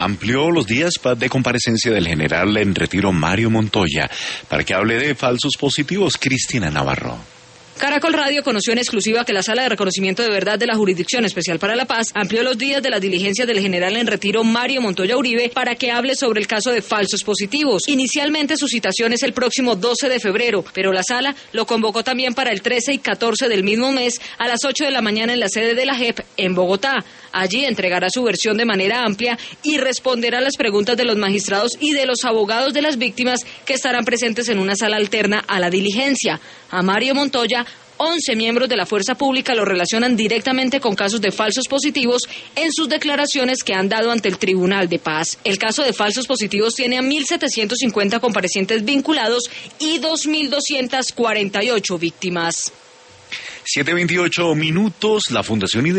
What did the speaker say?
amplió los días de comparecencia del general en retiro Mario Montoya para que hable de falsos positivos. Cristina Navarro. Caracol Radio conoció en exclusiva que la Sala de Reconocimiento de Verdad de la Jurisdicción Especial para la Paz amplió los días de las diligencias del general en retiro Mario Montoya Uribe para que hable sobre el caso de falsos positivos. Inicialmente su citación es el próximo 12 de febrero, pero la Sala lo convocó también para el 13 y 14 del mismo mes a las 8 de la mañana en la sede de la JEP en Bogotá. Allí entregará su versión de manera amplia y responderá las preguntas de los magistrados y de los abogados de las víctimas que estarán presentes en una sala alterna a la diligencia. A Mario Montoya, 11 miembros de la fuerza pública lo relacionan directamente con casos de falsos positivos en sus declaraciones que han dado ante el Tribunal de Paz. El caso de falsos positivos tiene a 1.750 comparecientes vinculados y 2.248 víctimas. 7:28 minutos. La Fundación